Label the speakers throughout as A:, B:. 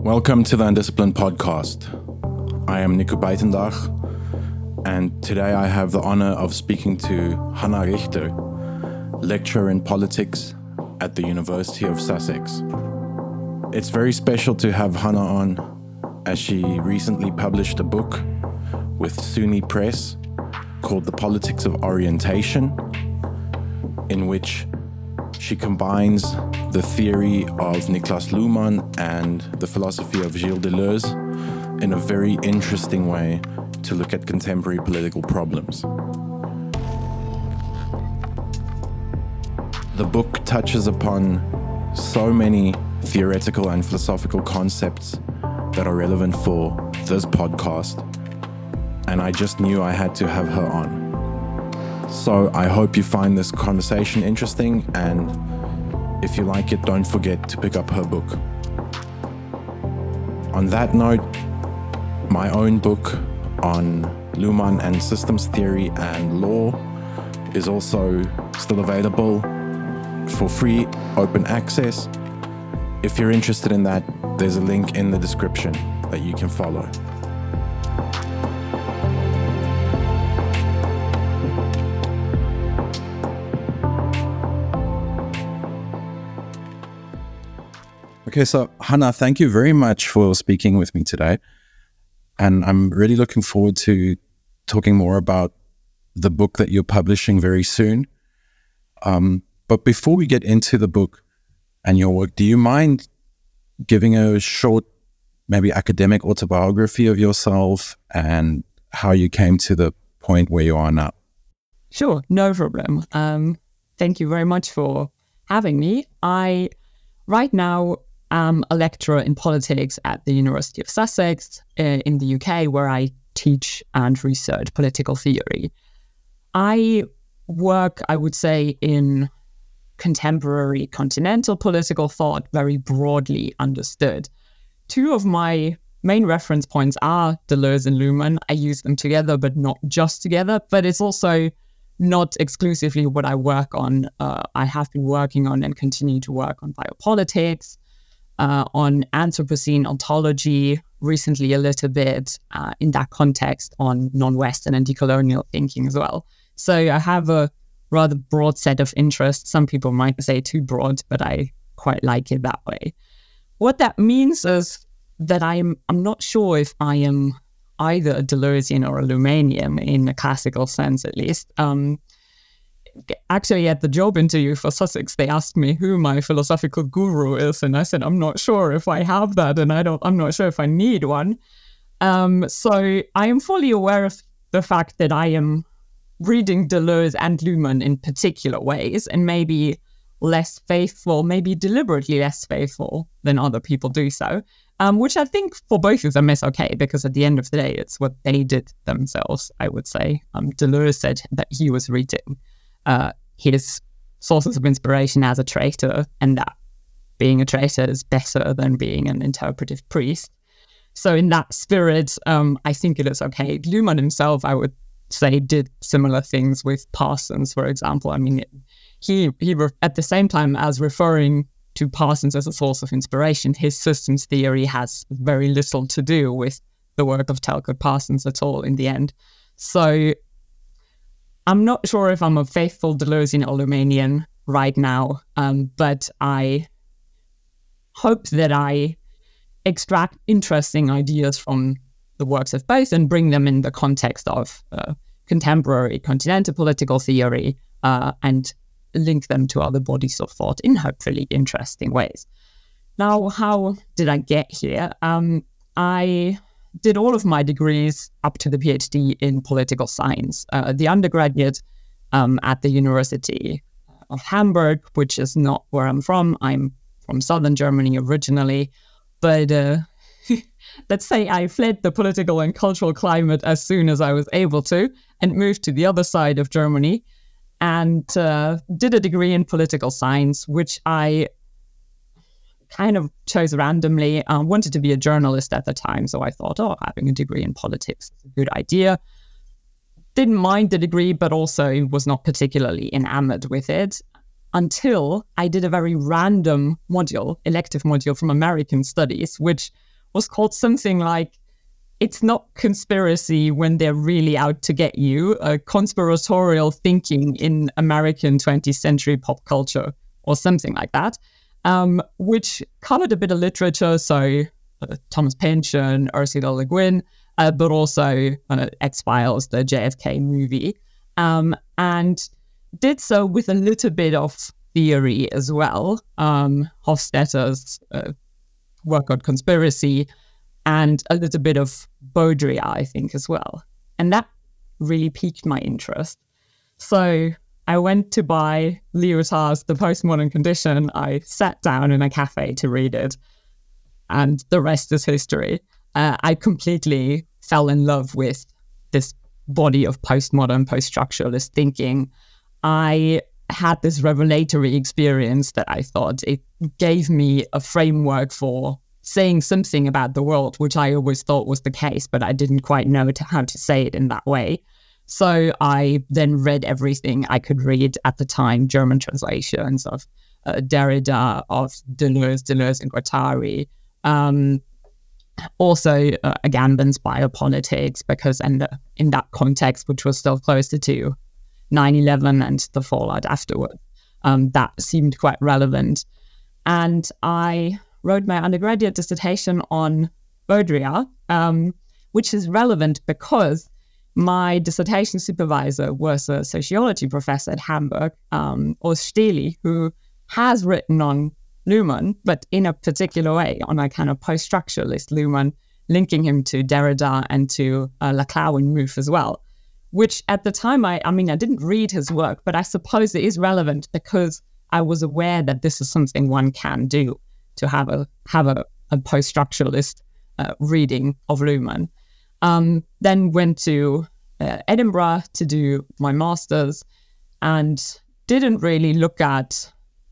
A: Welcome to the Undisciplined Podcast. I am Nico Beitendach, and today I have the honor of speaking to Hannah Richter, lecturer in politics at the University of Sussex. It's very special to have Hannah on, as she recently published a book with SUNY Press called The Politics of Orientation, in which she combines the theory of Niklas Luhmann and the philosophy of Gilles Deleuze in a very interesting way to look at contemporary political problems. The book touches upon so many theoretical and philosophical concepts that are relevant for this podcast, and I just knew I had to have her on. So I hope you find this conversation interesting, and if you like it, don't forget to pick up her book. On that note, my own book on Luhmann and systems theory and law is also still available for free, open access. If you're interested in that, there's a link in the description that you can follow. Okay, so Hannah, thank you very much for speaking with me today. And I'm really looking forward to talking more about the book that you're publishing very soon. But before we get into the book and your work, do you mind giving a short, maybe academic autobiography of yourself and how you came to the point where you are now?
B: Sure, no problem. Thank you very much for having me. I, right now, am a lecturer in politics at the University of Sussex in the UK, where I teach and research political theory. I work, I would say, in contemporary continental political thought, very broadly understood. Two of my main reference points are Deleuze and Luhmann. I use them together, but not just together. But it's also not exclusively what I work on. I have been working on and continue to work on biopolitics, on Anthropocene ontology, recently a little bit in that context on non-Western and decolonial thinking as well. So I have a rather broad set of interests. Some people might say too broad, but I quite like it that way. What that means is that I'm not sure if I am either a Deleuzian or a Luhmannian in a classical sense, at least. Actually, at the job interview for Sussex, they asked me who my philosophical guru is, and I said, I'm not sure if I have that, and I'm not sure if I need one. So I am fully aware of the fact that I am reading Deleuze and Luhmann in particular ways, and maybe less faithful, maybe deliberately less faithful than other people do so, which I think for both of them is okay, because at the end of the day, it's what they did themselves, I would say. Deleuze said that he was reading his sources of inspiration as a traitor, and that being a traitor is better than being an interpretive priest. So in that spirit, I think it is okay. Luhmann himself, I would say, did similar things with Parsons, for example. I mean, he at the same time as referring to Parsons as a source of inspiration, his systems theory has very little to do with the work of Talcott Parsons at all in the end. So I'm not sure if I'm a faithful Deleuzian or Luhmannian right now, but I hope that I extract interesting ideas from the works of both and bring them in the context of contemporary continental political theory and link them to other bodies of thought in hopefully interesting ways. Now, how did I get here? I did all of my degrees up to the PhD in political science. The undergraduate at the University of Hamburg, which is not where I'm from. I'm from southern Germany originally, but let's say I fled the political and cultural climate as soon as I was able to and moved to the other side of Germany and did a degree in political science, which I kind of chose randomly. Wanted to be a journalist at the time, so I thought, having a degree in politics is a good idea. Didn't mind the degree, but also was not particularly enamored with it until I did a very random module, elective module from American Studies, which was called something like, "It's not conspiracy when they're really out to get you, conspiratorial thinking in American 20th century pop culture," or something like that, which covered a bit of literature, so Thomas Pynchon, Ursula Le Guin, but also X-Files, the JFK movie, and did so with a little bit of theory as well. Hofstadter's work on conspiracy, and a little bit of Baudrillard, I think, as well. And that really piqued my interest. So I went to buy Lyotard's The Postmodern Condition. I sat down in a cafe to read it, and the rest is history. I completely fell in love with this body of postmodern, post-structuralist thinking. I had this revelatory experience that I thought it gave me a framework for saying something about the world, which I always thought was the case, but I didn't quite know how to say it in that way. So I then read everything I could read at the time, German translations of Derrida, of Deleuze and Guattari. Also Agamben's biopolitics, because in that context, which was still closer to 9/11 and the fallout afterward, that seemed quite relevant. And I wrote my undergraduate dissertation on Baudrillard, which is relevant because my dissertation supervisor was a sociology professor at Hamburg, Urs Stehli, who has written on Luhmann, but in a particular way, on a kind of post-structuralist Luhmann, linking him to Derrida and to Laclau and Mouffe as well, which at the time, I didn't read his work, but I suppose it is relevant because I was aware that this is something one can do, to have a post-structuralist reading of Luhmann. Then went to Edinburgh to do my master's and didn't really look at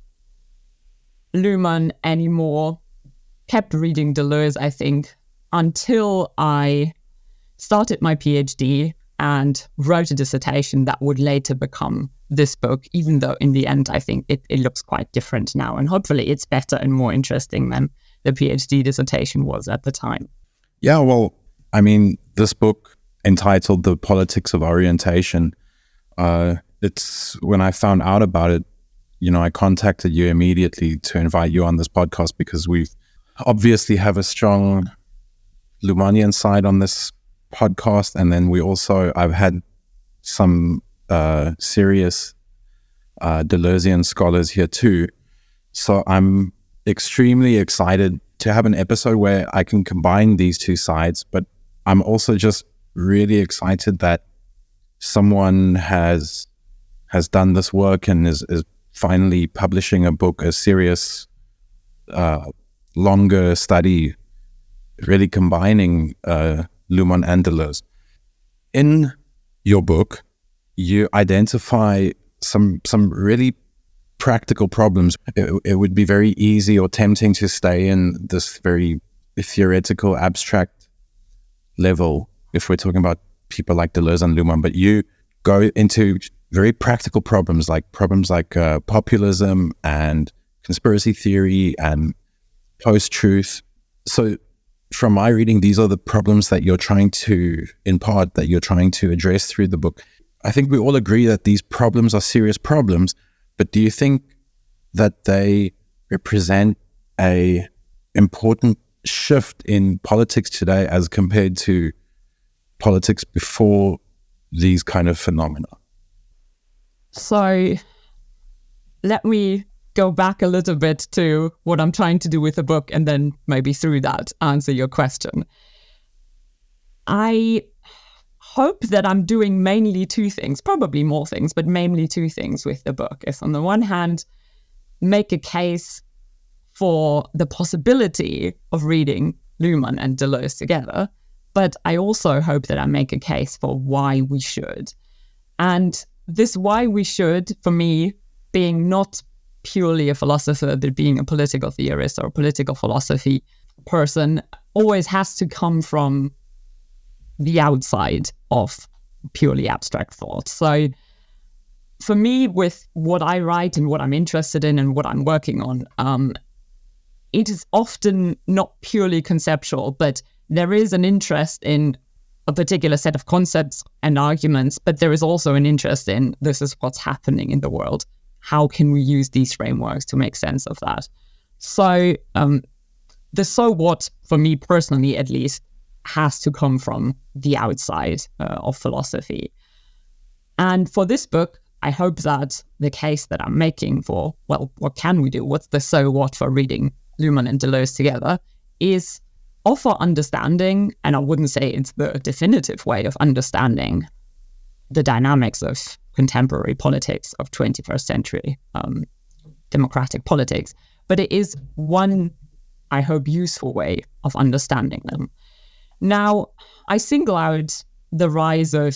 B: Luhmann anymore. Kept reading Deleuze, I think, until I started my PhD and wrote a dissertation that would later become this book, even though in the end, I think it looks quite different now. And hopefully it's better and more interesting than the PhD dissertation was at the time.
A: Yeah, well, I mean, this book entitled The Politics of Orientation, it's when I found out about it, I contacted you immediately to invite you on this podcast because we obviously have a strong Luhmannian side on this podcast. And then I've had some serious Deleuzian scholars here too. So I'm extremely excited to have an episode where I can combine these two sides, but I'm also just really excited that someone has done this work and is finally publishing a book, a serious, longer study, really combining Luhmann and Deleuze. In your book, you identify some really practical problems. It would be very easy or tempting to stay in this very theoretical, abstract level if we're talking about people like Deleuze and Luhmann, but you go into very practical problems like populism and conspiracy theory and post-truth. So from my reading, these are the problems that you're trying to address through the book. I think we all agree that these problems are serious problems, but do you think that they represent a important shift in politics today as compared to politics before these kind of phenomena?
B: So let me go back a little bit to what I'm trying to do with the book, and then maybe through that answer your question. I hope that I'm doing mainly two things, probably more things, but mainly two things with the book. Is on the one hand, make a case for the possibility of reading Luhmann and Deleuze together, but I also hope that I make a case for why we should. And this why we should, for me, being not purely a philosopher, but being a political theorist or a political philosophy person, always has to come from the outside of purely abstract thought. So for me, with what I write and what I'm interested in and what I'm working on, it is often not purely conceptual, but there is an interest in a particular set of concepts and arguments, but there is also an interest in this is what's happening in the world. How can we use these frameworks to make sense of that? So the so what, for me personally at least, has to come from the outside of philosophy. And for this book, I hope that the case that I'm making for, well, what can we do? What's the so what for reading Luhmann and Deleuze together is offer understanding, and I wouldn't say it's the definitive way of understanding the dynamics of contemporary politics of 21st century democratic politics, but it is one, I hope, useful way of understanding them. Now, I single out the rise of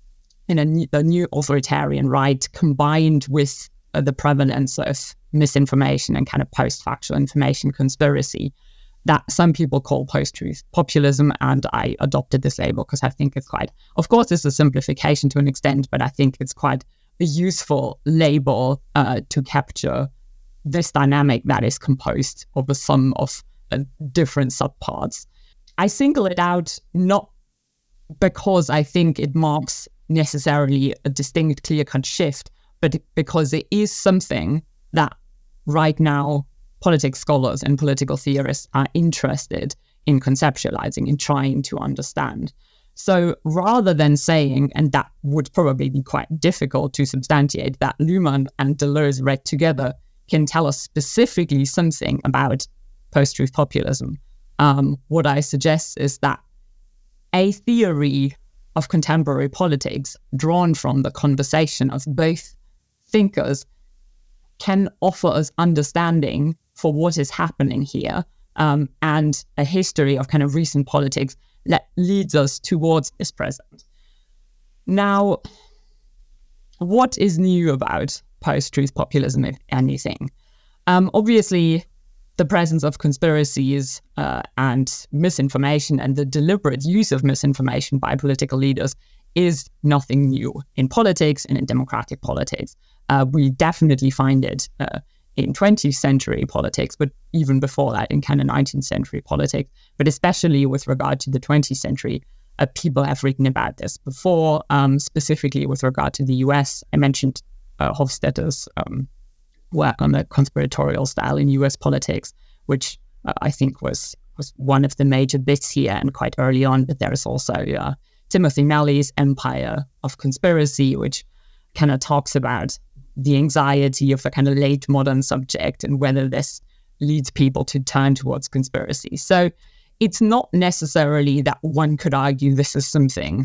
B: the new authoritarian right combined with the prevalence of misinformation and kind of post-factual information conspiracy that some people call post-truth populism, and I adopted this label because I think it's quite, of course, it's a simplification to an extent, but I think it's quite a useful label to capture this dynamic that is composed of a sum of different subparts. I single it out not because I think it marks necessarily a distinct, clear-cut shift, but because it is something that right now politics scholars and political theorists are interested in conceptualizing, in trying to understand. So rather than saying, and that would probably be quite difficult to substantiate, that Luhmann and Deleuze read together can tell us specifically something about post-truth populism, what I suggest is that a theory of contemporary politics drawn from the conversation of both thinkers can offer us understanding for what is happening here, and a history of kind of recent politics that leads us towards this present. Now, what is new about post-truth populism, if anything? Obviously, the presence of conspiracies and misinformation and the deliberate use of misinformation by political leaders is nothing new in politics and in democratic politics. We definitely find it in 20th century politics, but even before that in kind of 19th century politics, but especially with regard to the 20th century, people have written about this before, specifically with regard to the US. I mentioned Hofstadter's work on the conspiratorial style in US politics, which I think was one of the major bits here and quite early on, but there is also Timothy Melley's Empire of Conspiracy, which kind of talks about the anxiety of a kind of late modern subject and whether this leads people to turn towards conspiracy. So it's not necessarily that one could argue this is something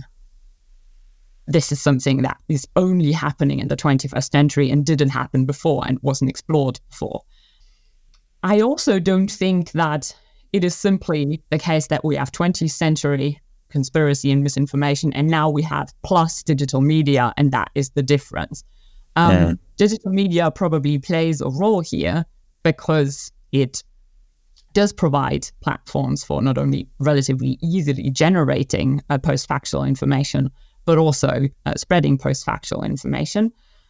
B: that is only happening in the 21st century and didn't happen before and wasn't explored before. I also don't think that it is simply the case that we have 20th century conspiracy and misinformation, and now we have plus digital media, and that is the difference. Digital media probably plays a role here because it does provide platforms for not only relatively easily generating post-factual information, but also spreading post-factual information.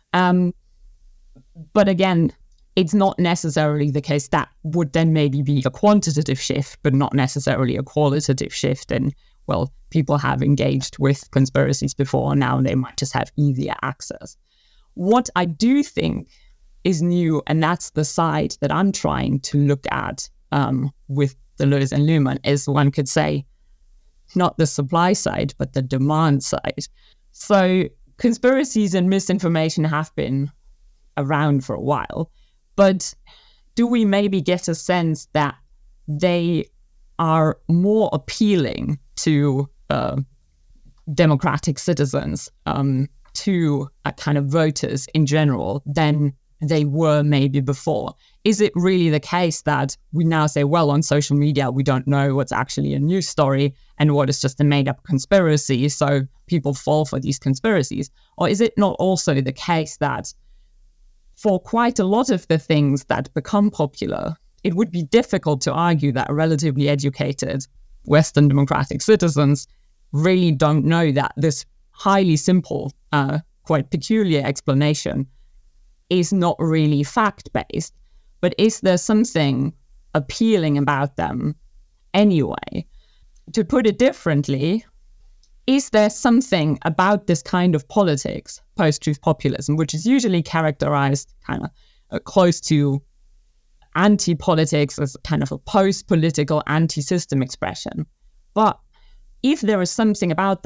B: But again, it's not necessarily the case that would then maybe be a quantitative shift, but not necessarily a qualitative shift. And, well, people have engaged with conspiracies before, now they might just have easier access. What I do think is new, and that's the side that I'm trying to look at with Deleuze and Luhmann, is one could say, not the supply side, but the demand side. So conspiracies and misinformation have been around for a while, but do we maybe get a sense that they are more appealing to democratic citizens, to kind of voters in general than they were maybe before? Is it really the case that we now say, well, on social media, we don't know what's actually a news story and what is just a made-up conspiracy, so people fall for these conspiracies? Or is it not also the case that for quite a lot of the things that become popular, it would be difficult to argue that relatively educated Western democratic citizens really don't know that this highly simple, quite peculiar explanation is not really fact-based? But is there something appealing about them anyway? To put it differently, is there something about this kind of politics, post-truth populism, which is usually characterized kind of close to anti-politics as kind of a post-political anti-system expression? But if there is something about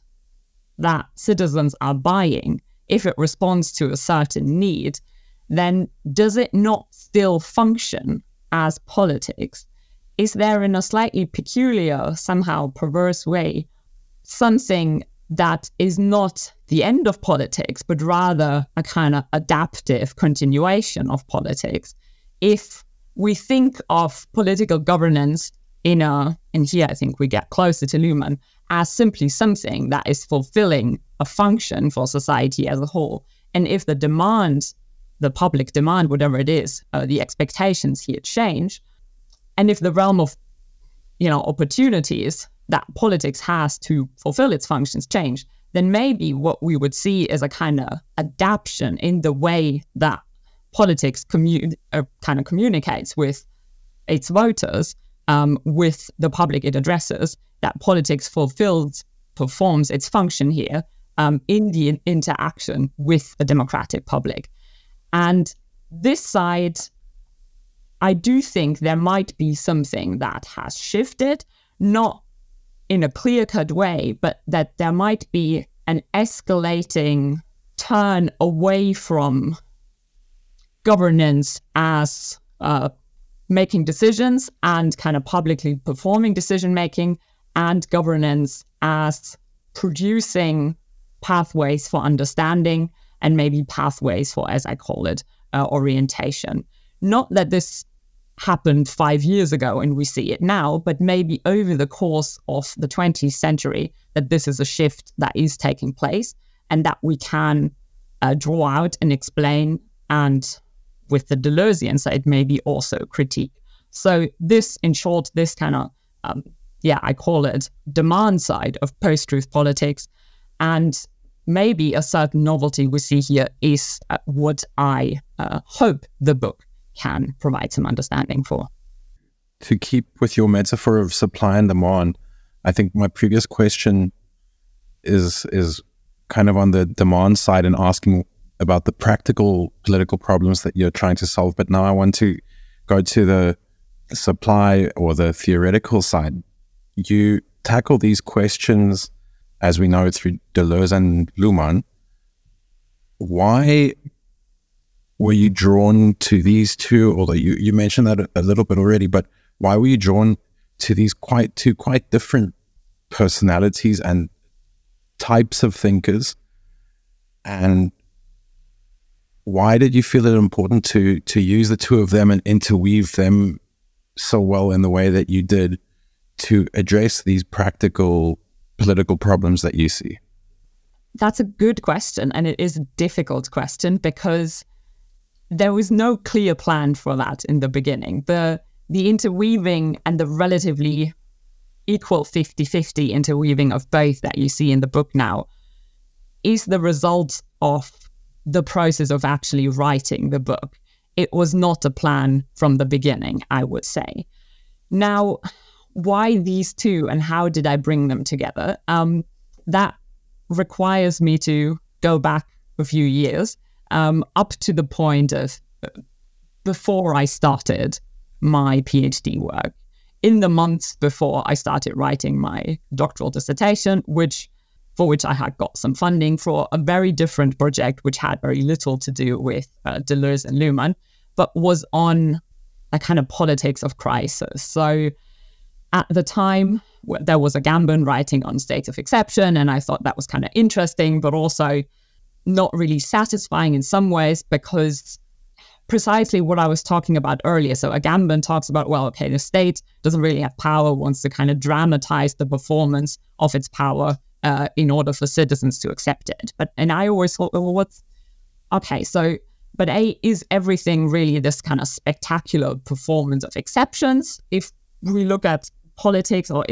B: that citizens are buying, if it responds to a certain need, then does it not still function as politics? Is there, in a slightly peculiar, somehow perverse way, something that is not the end of politics, but rather a kind of adaptive continuation of politics? If we think of political governance and here I think we get closer to Luhmann, as simply something that is fulfilling a function for society as a whole. And if the public demand, whatever it is, the expectations here change, and if the realm of, opportunities that politics has to fulfill its functions change, then maybe what we would see is a kind of adaptation in the way that politics kind of communicates with its voters, with the public it addresses, that politics performs its function here in the interaction with the democratic public. And this side, I do think there might be something that has shifted, not in a clear-cut way, but that there might be an escalating turn away from governance as making decisions and kind of publicly performing decision-making, and governance as producing pathways for understanding and maybe pathways for, as I call it, orientation. Not that this happened 5 years ago and we see it now, but maybe over the course of the 20th century that this is a shift that is taking place and that we can draw out and explain, and with the Deleuzian side, maybe also critique. So this, in short, this kind of, I call it demand side of post-truth politics. And maybe a certain novelty we see here is what I hope the book can provide some understanding for.
A: To keep with your metaphor of supply and demand, I think my previous question is kind of on the demand side and asking about the practical political problems that you're trying to solve. But now I want to go to the supply or the theoretical side. You tackle these questions, as we know, through Deleuze and Luhmann. Why were you drawn to these two? Although you mentioned that a little bit already, but why were you drawn to these quite different personalities and types of thinkers? And why did you feel it important to use the two of them and interweave them so well in the way that you did to address these practical political problems that you see?
B: That's a good question, and it is a difficult question because there was no clear plan for that in the beginning. The interweaving and the relatively equal 50-50 interweaving of both that you see in the book now is the result of the process of actually writing the book. It was not a plan from the beginning, I would say. Now, why these two and how did I bring them together? That requires me to go back a few years, up to the point of before I started my PhD work. In the months before I started writing my doctoral dissertation, for which I had got some funding for a very different project, which had very little to do with Deleuze and Luhmann, but was on a kind of politics of crisis. So at the time, there was Agamben writing on state of exception, and I thought that was kind of interesting, but also not really satisfying in some ways because precisely what I was talking about earlier. So Agamben talks about, the state doesn't really have power, wants to kind of dramatize the performance of its power in order for citizens to accept it. And I always thought, is everything really this kind of spectacular performance of exceptions? If we look at politics, or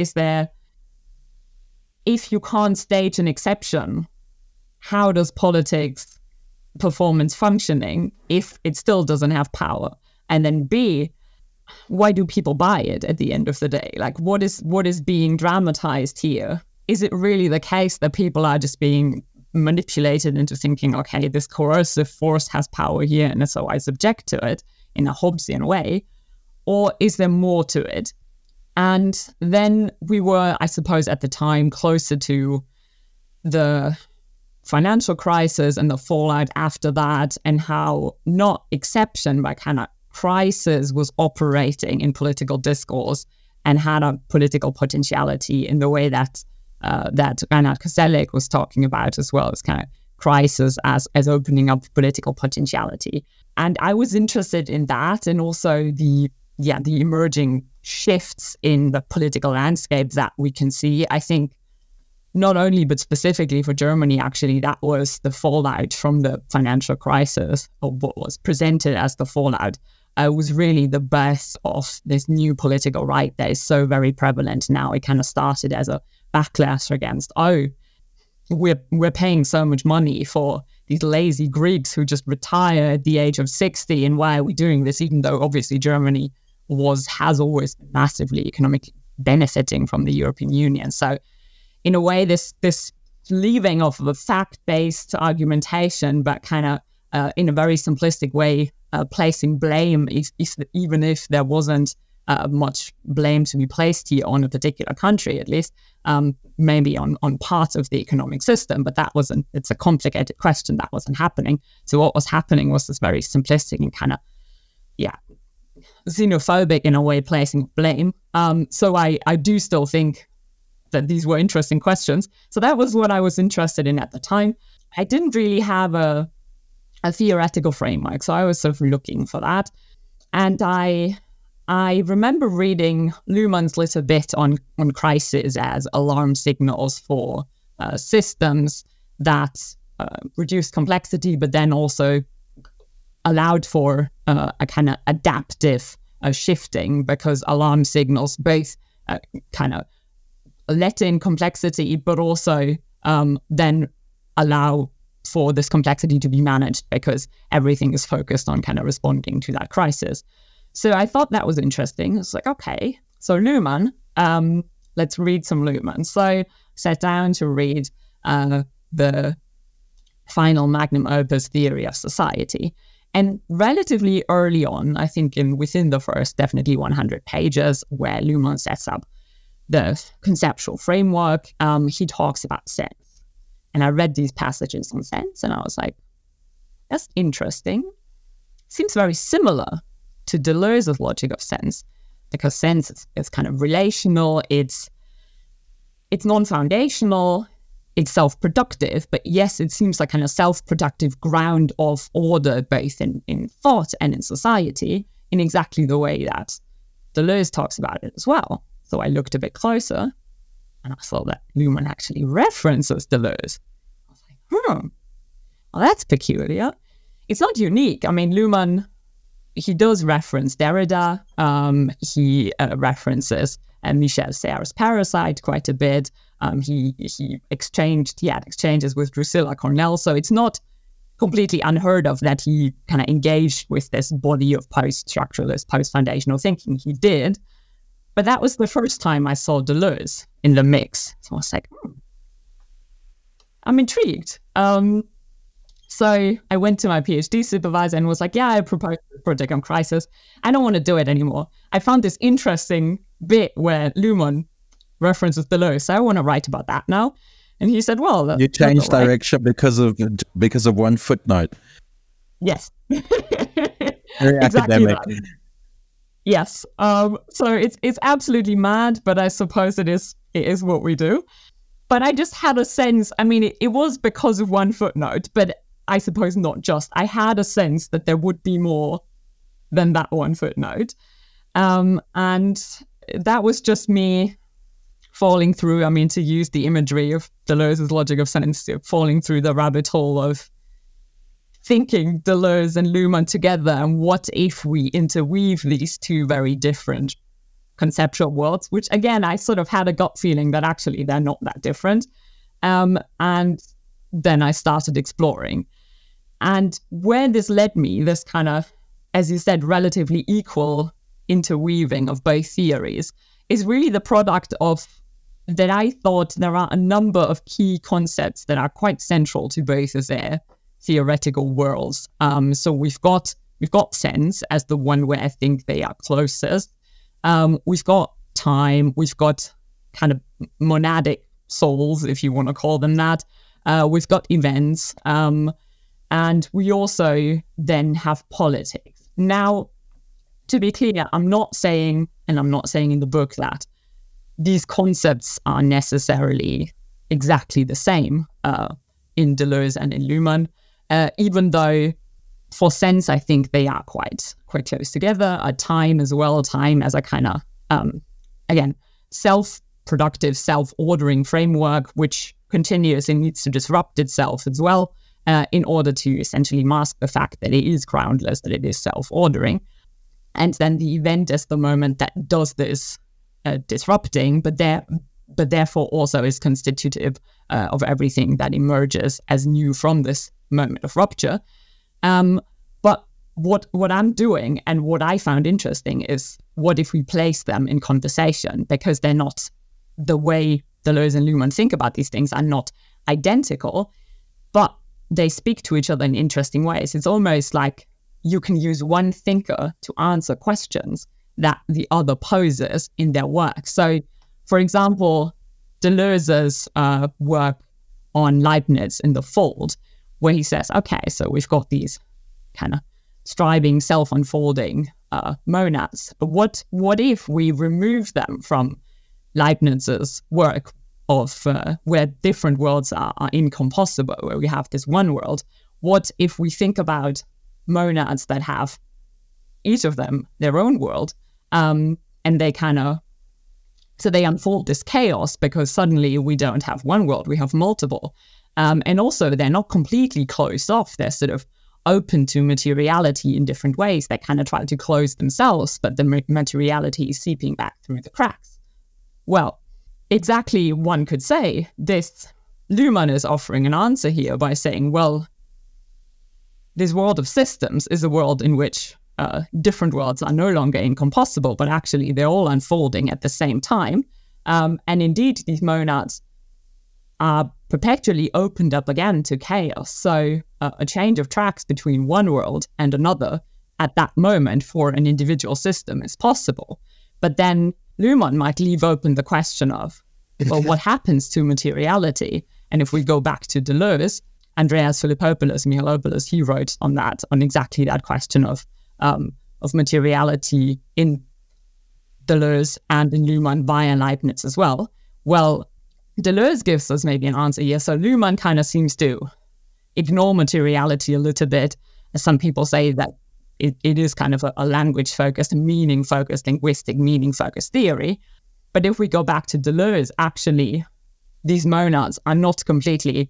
B: if you can't stage an exception, how does politics performance functioning if it still doesn't have power? And then B, why do people buy it at the end of the day? Like, what is being dramatized here? Is it really the case that people are just being manipulated into thinking, okay, this coercive force has power here, and so I subject to it in a Hobbesian way? Or is there more to it? And then we were, I suppose, at the time closer to the financial crisis and the fallout after that, and how not exception, but kind of crisis was operating in political discourse and had a political potentiality in the way that that Reinhard Koselleck was talking about as well, as kind of crisis as opening up political potentiality. And I was interested in that, and also the emerging shifts in the political landscape that we can see. I think not only, but specifically for Germany, actually, that was the fallout from the financial crisis, or what was presented as the fallout, was really the birth of this new political right that is so very prevalent now. It kind of started as a backlash against, we're paying so much money for these lazy Greeks who just retire at the age of 60, and why are we doing this, even though obviously Germany has always been massively economically benefiting from the European Union. So in a way, this leaving of a fact-based argumentation, but kind of in a very simplistic way, placing blame, even if there wasn't much blame to be placed here on a particular country, at least, maybe on parts of the economic system, but it's a complicated question. That wasn't happening. So what was happening was this very simplistic and kind of, xenophobic in a way, placing blame. So I do still think that these were interesting questions. So that was what I was interested in at the time. I didn't really have a theoretical framework, so I was sort of looking for that. And I remember reading Luhmann's little bit on crisis as alarm signals for systems that reduced complexity, but then also allowed for a kind of adaptive shifting, because alarm signals both kind of let in complexity, but also then allow for this complexity to be managed, because everything is focused on kind of responding to that crisis. So I thought that was interesting. It's like, okay, so Luhmann, let's read some Luhmann. So I sat down to read the final magnum opus Theory of Society. And relatively early on, I think within the first definitely 100 pages, where Luhmann sets up the conceptual framework, he talks about sense. And I read these passages on sense, and I was like, that's interesting. Seems very similar to Deleuze's logic of sense, because sense is kind of relational, it's non-foundational, it's self-productive, but yes, it seems like kind of self-productive ground of order, both in thought and in society, in exactly the way that Deleuze talks about it as well. So I looked a bit closer, and I saw that Luhmann actually references Deleuze. I was like, well, that's peculiar. It's not unique. I mean, Luhmann, he does reference Derrida. He references Michel Serres' Parasite quite a bit. He had exchanges with Drusilla Cornell. So it's not completely unheard of that he kind of engaged with this body of post-structuralist, post-foundational thinking. He did. But that was the first time I saw Deleuze in the mix. So I was like, I'm intrigued. So I went to my PhD supervisor and was like, I proposed a project on crisis. I don't want to do it anymore. I found this interesting bit where Luhmann references Deleuze. So I want to write about that now. And he said, well...
C: You changed direction because of one footnote.
B: Yes.
C: Very
B: exactly
C: academic.
B: That. Yes. So it's absolutely mad, but I suppose it is what we do. But I just had a sense, I mean, it was because of one footnote, but I suppose not just. I had a sense that there would be more than that one footnote. And that was just me falling through, I mean, to use the imagery of Deleuze's logic of sense, falling through the rabbit hole of thinking Deleuze and Luhmann together, and what if we interweave these two very different conceptual worlds, which again, I sort of had a gut feeling that actually they're not that different. And then I started exploring. And where this led me, this kind of, as you said, relatively equal interweaving of both theories is really the product of that I thought there are a number of key concepts that are quite central to both of their theoretical worlds. So we've got sense as the one where I think they are closest. We've got time. We've got kind of monadic souls, if you want to call them that. We've got events. And we also then have politics. Now, to be clear, I'm not saying in the book that these concepts are necessarily exactly the same in Deleuze and in Luhmann, even though for sense, I think they are quite close together. Time as well, time as a kind of, again, self-productive, self-ordering framework, which continuously needs to disrupt itself as well in order to essentially mask the fact that it is groundless, that it is self-ordering. And then the event is the moment that does this disrupting, but therefore also is constitutive of everything that emerges as new from this moment of rupture. But what I'm doing and what I found interesting is what if we place them in conversation, because they're not, the way Deleuze and Luhmann think about these things are not identical, but they speak to each other in interesting ways. It's almost like you can use one thinker to answer questions that the other poses in their work. So, for example, Deleuze's work on Leibniz in The Fold, where he says, okay, so we've got these kind of striving, self-unfolding monads, but what if we remove them from Leibniz's work of where different worlds are incompossible, where we have this one world? What if we think about monads that have each of them their own world, and they kind of, so they unfold this chaos because suddenly we don't have one world, we have multiple. And also they're not completely closed off, they're sort of open to materiality in different ways. They kind of try to close themselves, but the materiality is seeping back through the cracks. Well, exactly, one could say this, Luhmann is offering an answer here by saying, well, this world of systems is a world in which different worlds are no longer incompossible, but actually they're all unfolding at the same time. And indeed, these monads are perpetually opened up again to chaos. So a change of tracks between one world and another at that moment for an individual system is possible. But then Luhmann might leave open the question of, well, what happens to materiality? And if we go back to Deleuze, Andreas Mihalopoulos, he wrote on that, on exactly that question of materiality in Deleuze and in Luhmann via Leibniz as well. Well, Deleuze gives us maybe an answer here. So Luhmann kind of seems to ignore materiality a little bit. Some people say that it is kind of a language-focused, meaning-focused, linguistic, meaning-focused theory. But if we go back to Deleuze, actually, these monads are not completely...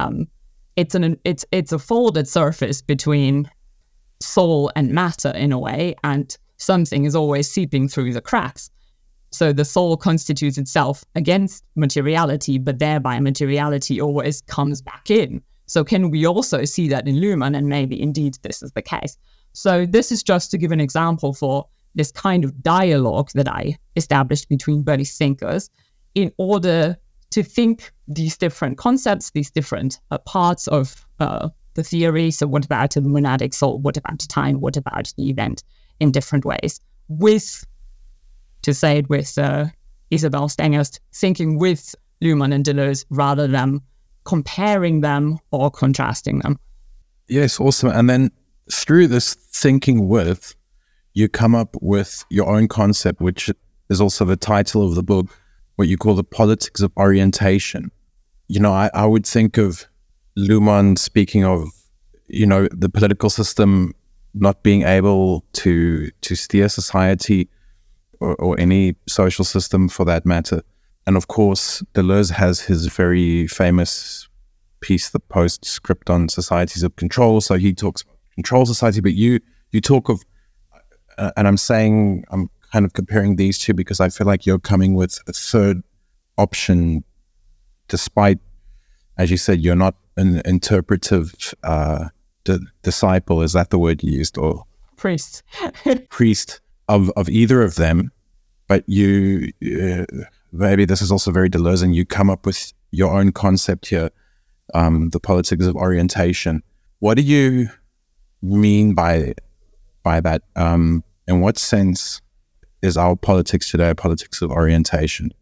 B: It's a folded surface between soul and matter in a way, and something is always seeping through the cracks. So the soul constitutes itself against materiality, but thereby materiality always comes back in. So can we also see that in Luhmann? And maybe indeed this is the case. So this is just to give an example for this kind of dialogue that I established between both thinkers in order to think these different concepts, these different parts of the theory. So what about the monadic soul? What about time? What about the event in different ways? With, to say it with Isabel Stengers, thinking with Luhmann and Deleuze rather than comparing them or contrasting them.
C: Yes, awesome. And then through this thinking with, you come up with your own concept, which is also the title of the book, what you call the politics of orientation. You know, I would think of Luhmann speaking of, you know, the political system not being able to steer society or any social system for that matter. And of course, Deleuze has his very famous piece, the Postscript on Societies of Control. So he talks about control society, but you talk of, and I'm saying, I'm kind of comparing these two because I feel like you're coming with a third option, despite, as you said, you're not an interpretive disciple. Is that the word you used? Or
B: priest.
C: Priest. of either of them, but you maybe this is also very Deleuze, and you come up with your own concept here, the politics of orientation. What do you mean by that? In what sense is our politics today a politics of orientation?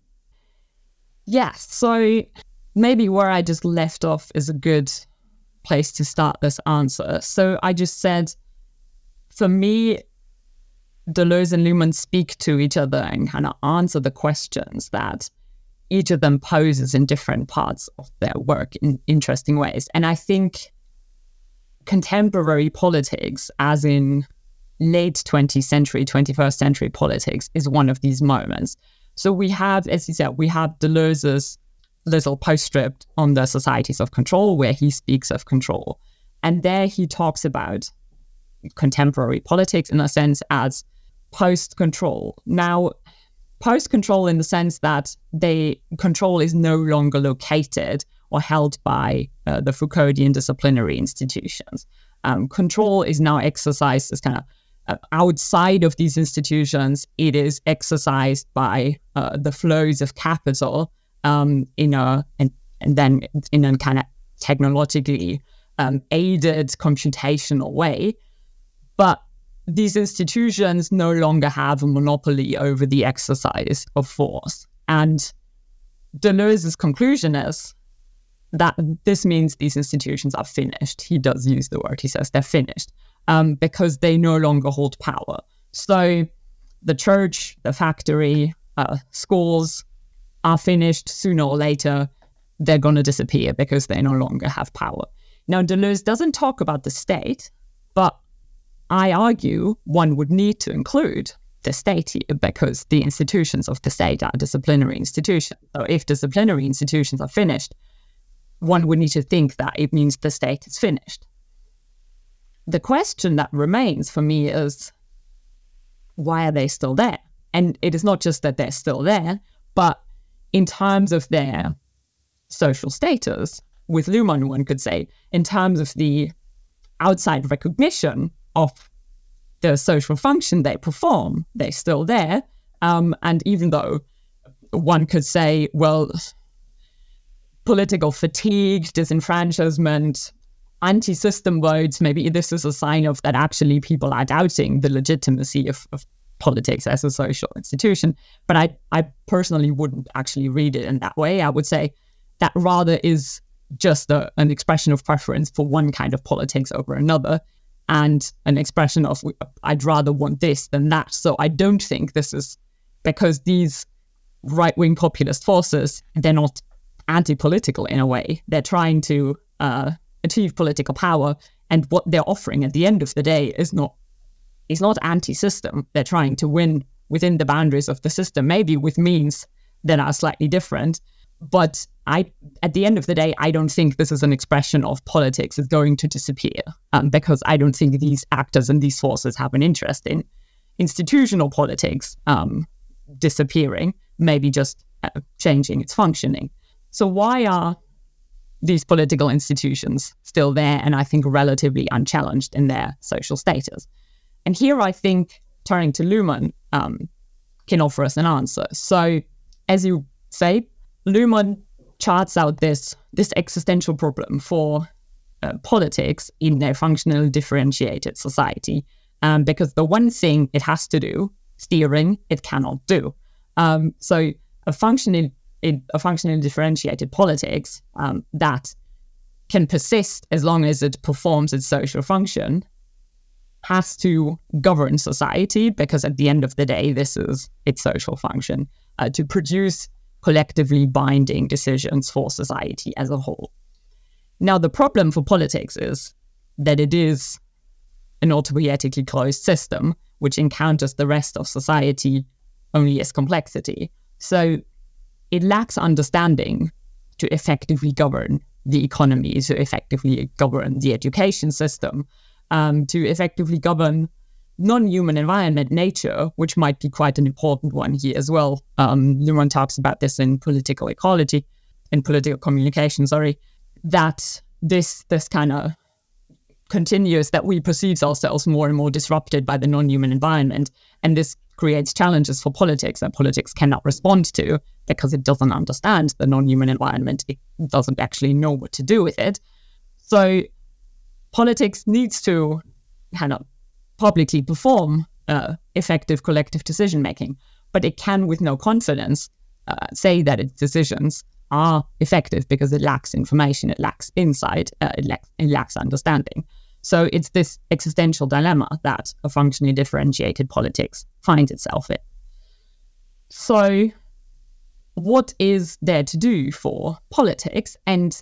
B: Yes, so maybe where I just left off is a good place to start this answer. So I just said, for me, Deleuze and Luhmann speak to each other and kind of answer the questions that each of them poses in different parts of their work in interesting ways. And I think contemporary politics, as in late 20th century, 21st century politics, is one of these moments. So we have, as you said, we have Deleuze's little postscript on the societies of control, where he speaks of control. And there he talks about contemporary politics in a sense as post-control. Now, post-control in the sense that control is no longer located or held by the Foucauldian disciplinary institutions. Control is now exercised as kind of outside of these institutions. It is exercised by the flows of capital and then in a kind of technologically aided computational way. But these institutions no longer have a monopoly over the exercise of force. And Deleuze's conclusion is that this means these institutions are finished. He does use the word, he says they're finished, because they no longer hold power. So the church, the factory, schools are finished. Sooner or later, they're going to disappear because they no longer have power. Now, Deleuze doesn't talk about the state, but I argue one would need to include the state here, because the institutions of the state are disciplinary institutions. So if disciplinary institutions are finished, one would need to think that it means the state is finished. The question that remains for me is, why are they still there? And it is not just that they're still there, but in terms of their social status, with Luhmann, one could say, in terms of the outside recognition of the social function they perform, they're still there. And even though one could say, well, political fatigue, disenfranchisement, anti-system votes, maybe this is a sign of that actually people are doubting the legitimacy of politics as a social institution. But I personally wouldn't actually read it in that way. I would say that rather is just an expression of preference for one kind of politics over another, and an expression of I'd rather want this than that. So I don't think this is because these right-wing populist forces, they're not anti-political in a way. They're trying to achieve political power, and what they're offering at the end of the day is not anti-system. They're trying to win within the boundaries of the system, maybe with means that are slightly different. But at the end of the day, I don't think this is an expression of politics is going to disappear, because I don't think these actors and these forces have an interest in institutional politics disappearing, maybe just changing its functioning. So why are these political institutions still there, and I think relatively unchallenged in their social status? And here I think turning to Luhmann can offer us an answer. So as you say, Luhmann charts out this existential problem for politics in a functionally differentiated society, because the one thing it has to do, steering, it cannot do. So a functionally differentiated politics that can persist as long as it performs its social function has to govern society, because at the end of the day, this is its social function, to produce collectively binding decisions for society as a whole. Now, the problem for politics is that it is an autopoietically closed system, which encounters the rest of society only as complexity. So it lacks understanding to effectively govern the economy, to effectively govern the education system, to effectively govern non-human environment, nature, which might be quite an important one here as well. Luhmann talks about this in political ecology, in political communication, that this kind of continuous, that we perceive ourselves more and more disrupted by the non-human environment. And this creates challenges for politics that politics cannot respond to because it doesn't understand the non-human environment. It doesn't actually know what to do with it. So politics needs to kind of publicly perform effective collective decision-making, but it can, with no confidence, say that its decisions are effective because it lacks information, it lacks insight, it lacks understanding. So it's this existential dilemma that a functionally differentiated politics finds itself in. So what is there to do for politics? And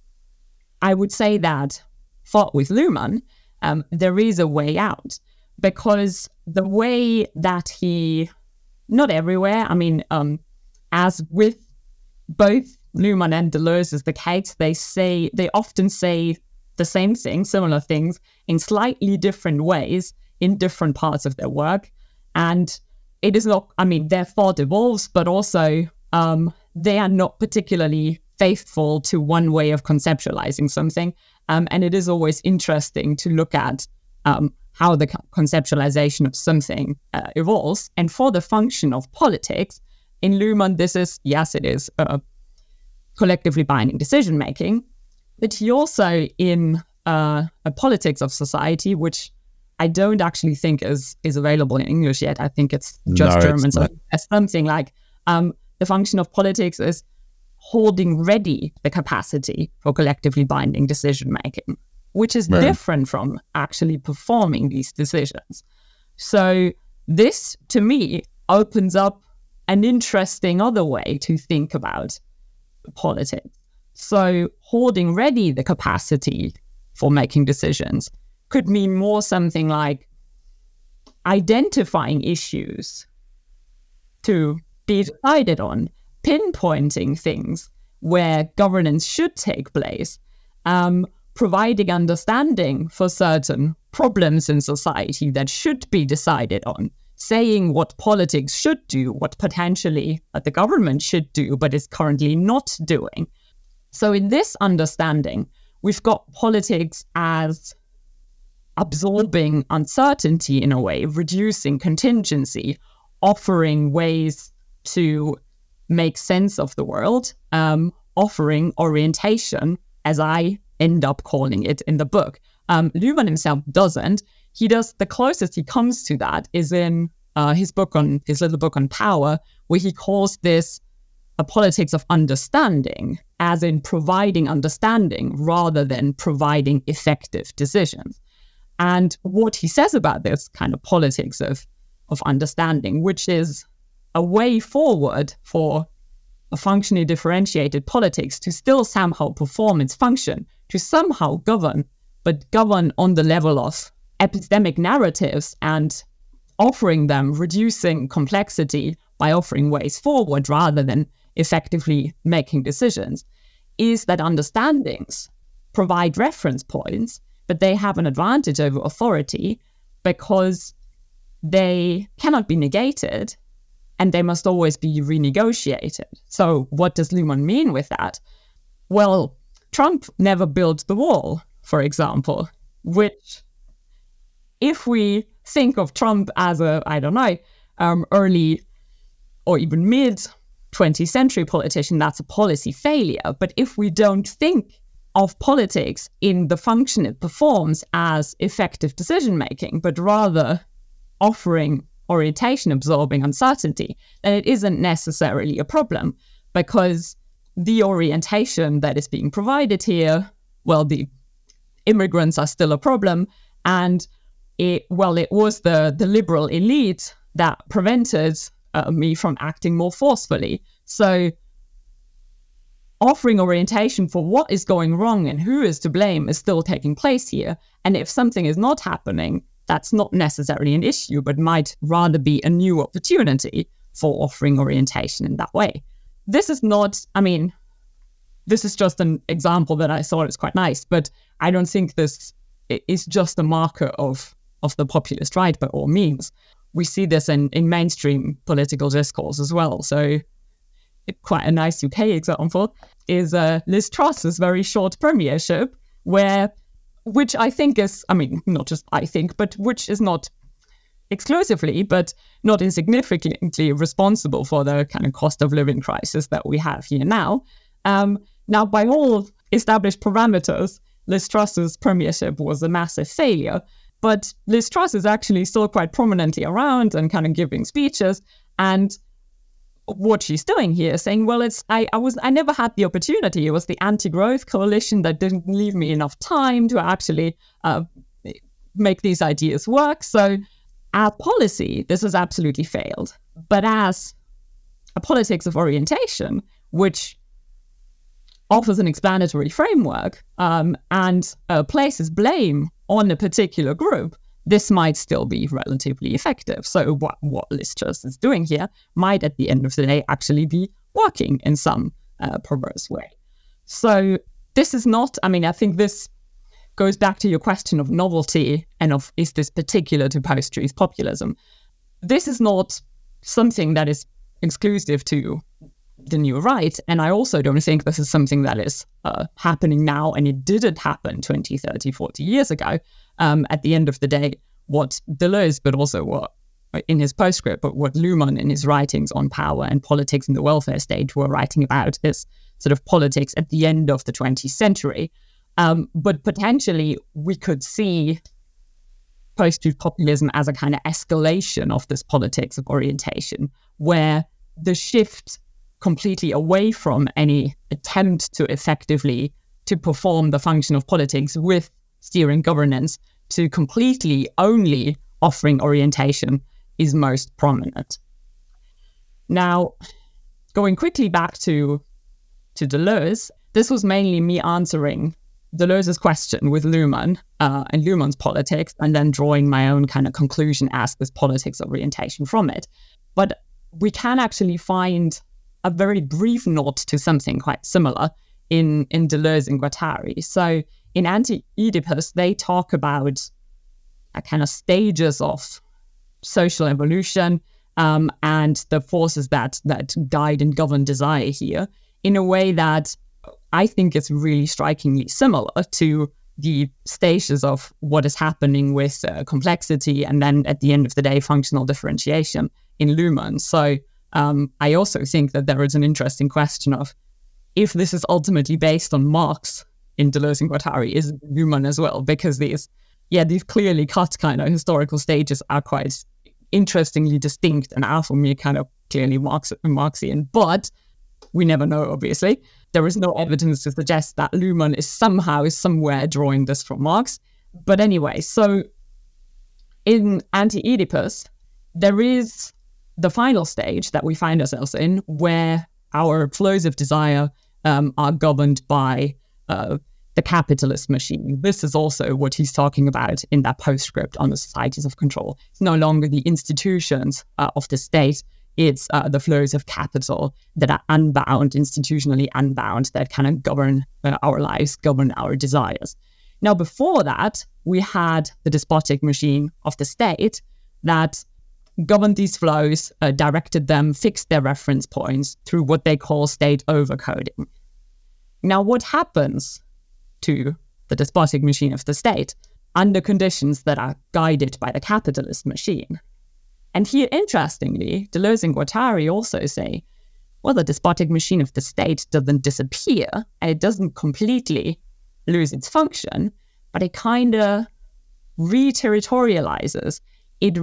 B: I would say that with Luhmann, there is a way out, because the way that he, not everywhere, I mean, as with both Luhmann and Deleuze is the case, they often say the same thing, similar things, in slightly different ways in different parts of their work. And it is not, I mean, their thought evolves, but also they are not particularly faithful to one way of conceptualizing something. And it is always interesting to look at how the conceptualization of something evolves. And for the function of politics, in Luhmann, this is, yes, it is collectively binding decision-making, but he also, in a politics of society, which I don't actually think is available in English yet. I think it's just German. So it's something like the function of politics is holding ready the capacity for collectively binding decision-making, which is different from actually performing these decisions. So this, to me, opens up an interesting other way to think about politics. So holding ready the capacity for making decisions could mean more something like identifying issues to be decided on, pinpointing things where governance should take place, providing understanding for certain problems in society that should be decided on, saying what politics should do, what potentially the government should do, but is currently not doing. So in this understanding, we've got politics as absorbing uncertainty in a way, reducing contingency, offering ways to make sense of the world, offering orientation, as I end up calling it in the book. Luhmann himself doesn't. He does, the closest he comes to that is in his little book on power, where he calls this a politics of understanding, as in providing understanding rather than providing effective decisions. And what he says about this kind of politics of understanding, which is a way forward for a functionally differentiated politics to still somehow perform its function, to somehow govern, but govern on the level of epistemic narratives and offering them, reducing complexity by offering ways forward rather than effectively making decisions, is that understandings provide reference points, but they have an advantage over authority because they cannot be negated and they must always be renegotiated. So what does Luhmann mean with that? Well, Trump never built the wall, for example, which, if we think of Trump as early or even mid 20th century politician, that's a policy failure. But if we don't think of politics in the function it performs as effective decision-making, but rather offering orientation, absorbing uncertainty, then it isn't necessarily a problem, because the orientation that is being provided here, well, the immigrants are still a problem, and it was the liberal elite that prevented me from acting more forcefully. So offering orientation for what is going wrong and who is to blame is still taking place here. And if something is not happening, that's not necessarily an issue, but might rather be a new opportunity for offering orientation in that way. This is just an example that I thought is quite nice, but I don't think this is just a marker of the populist right by all means. We see this in mainstream political discourse as well. So quite a nice UK example is Liz Truss's very short premiership, which I think is, not just I think, but which is not exclusively, but not insignificantly responsible for the kind of cost of living crisis that we have here now. Now, by all established parameters, Liz Truss's premiership was a massive failure, but Liz Truss is actually still quite prominently around and kind of giving speeches. And what she's doing here is saying, well, I never had the opportunity. It was the anti-growth coalition that didn't leave me enough time to actually make these ideas work. So as policy, this has absolutely failed. But as a politics of orientation, which offers an explanatory framework and places blame on a particular group, this might still be relatively effective. So what Liz Truss is doing here might, at the end of the day, actually be working in some perverse way. So this is not, I think this goes back to your question of novelty and of, is this particular to post-truth populism? This is not something that is exclusive to the new right. And I also don't think this is something that is happening now, and it didn't happen 20, 30, 40 years ago. At the end of the day, what Deleuze, but also what in his postscript, but what Luhmann in his writings on power and politics in the welfare state were writing about is sort of politics at the end of the 20th century. But potentially we could see post-truth populism as a kind of escalation of this politics of orientation, where the shift completely away from any attempt to effectively to perform the function of politics with steering governance to completely only offering orientation is most prominent. Now, going quickly back to Deleuze, this was mainly me answering Deleuze's question with Luhmann and Luhmann's politics, and then drawing my own kind of conclusion as this politics of orientation from it. But we can actually find a very brief nod to something quite similar in Deleuze and Guattari. So in Anti-Oedipus, they talk about a kind of stages of social evolution and the forces that guide and govern desire here in a way that I think is really strikingly similar to the stages of what is happening with complexity and then at the end of the day, functional differentiation in Luhmann. So I also think that there is an interesting question of if this is ultimately based on Marx in Deleuze and Guattari, is Luhmann as well? Because these clearly cut kind of historical stages are quite interestingly distinct and are for me kind of clearly Marxian, but we never know, obviously. There is no evidence to suggest that Luhmann is somewhere drawing this from Marx. But anyway, so in Anti-Oedipus, there is the final stage that we find ourselves in where our flows of desire are governed by the capitalist machine. This is also what he's talking about in that postscript on the societies of control. It's no longer the institutions of the state. It's the flows of capital that are unbound, institutionally unbound, that kind of govern our lives, govern our desires. Now, before that, we had the despotic machine of the state that governed these flows, directed them, fixed their reference points through what they call state overcoding. Now, what happens to the despotic machine of the state under conditions that are guided by the capitalist machine? And here, interestingly, Deleuze and Guattari also say, well, the despotic machine of the state doesn't disappear, and it doesn't completely lose its function, but it kind of re-territorializes. It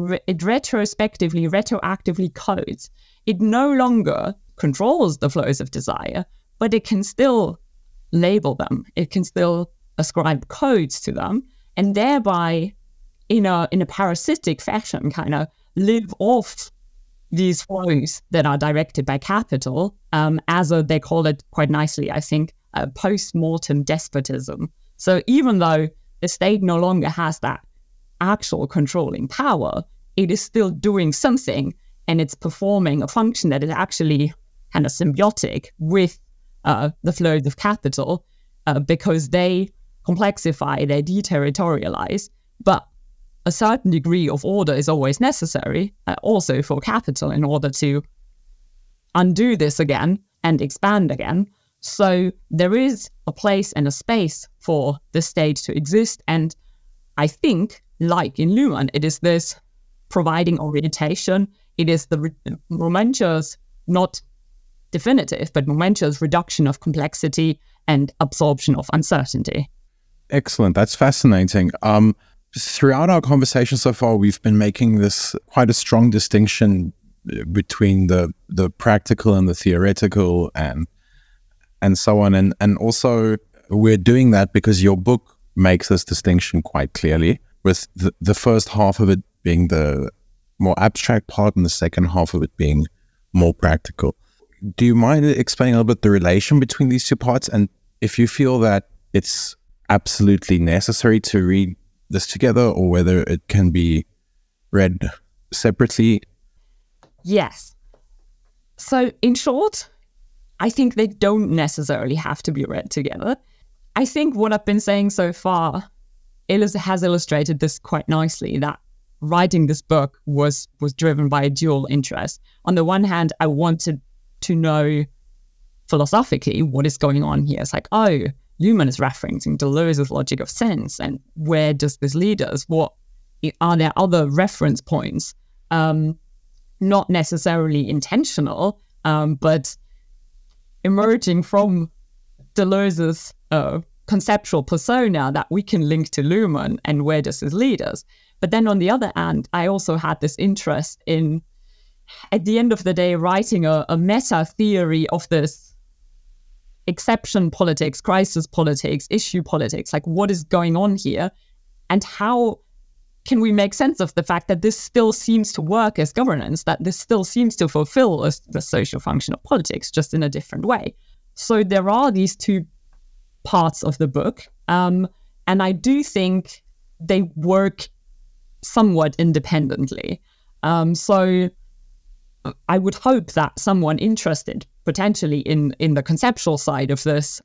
B: retroactively codes. It no longer controls the flows of desire, but it can still label them. It can still ascribe codes to them, and thereby, in a parasitic fashion, kind of live off these flows that are directed by capital as they call it quite nicely, I think, post-mortem despotism. So even though the state no longer has that actual controlling power, it is still doing something, and it's performing a function that is actually kind of symbiotic with the flows of capital because they complexify, they deterritorialize, but a certain degree of order is always necessary also for capital in order to undo this again and expand again. So there is a place and a space for the state to exist. And I think, like in Luhmann, it is this providing orientation. It is the momentous, not definitive, but momentous reduction of complexity and absorption of uncertainty.
C: Excellent. That's fascinating. Throughout our conversation so far, we've been making this quite a strong distinction between the practical and the theoretical and so on. And also we're doing that because your book makes this distinction quite clearly, with the first half of it being the more abstract part and the second half of it being more practical. Do you mind explaining a little bit the relation between these two parts, and if you feel that it's absolutely necessary to read this together or whether it can be read separately?
B: Yes. So in short, I think they don't necessarily have to be read together. I think what I've been saying so far has illustrated this quite nicely, that writing this book was driven by a dual interest. On the one hand, I wanted to know philosophically what is going on here. It's like, oh, Luhmann is referencing Deleuze's logic of sense, and where does this lead us? What are there other reference points? Not necessarily intentional, but emerging from Deleuze's conceptual persona that we can link to Luhmann, and where does this lead us? But then on the other hand, I also had this interest in, at the end of the day, writing a meta theory of this exception politics, crisis politics, issue politics, like what is going on here, and how can we make sense of the fact that this still seems to work as governance, that this still seems to fulfill the social function of politics, just in a different way. So there are these two parts of the book, and I do think they work somewhat independently. So I would hope that someone interested potentially in the conceptual side of this,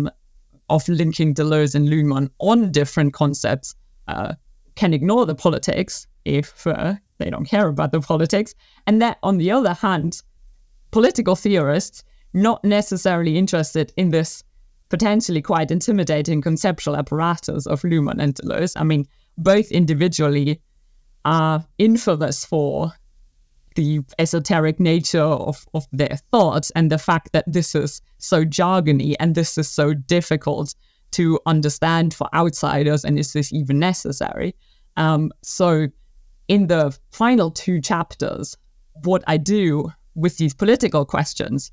B: of linking Deleuze and Luhmann on different concepts, can ignore the politics if they don't care about the politics. And that, on the other hand, political theorists not necessarily interested in this potentially quite intimidating conceptual apparatus of Luhmann and Deleuze. I mean, both individually are infamous for the esoteric nature of their thoughts, and the fact that this is so jargony and this is so difficult to understand for outsiders, and is this even necessary? So in the final two chapters, what I do with these political questions,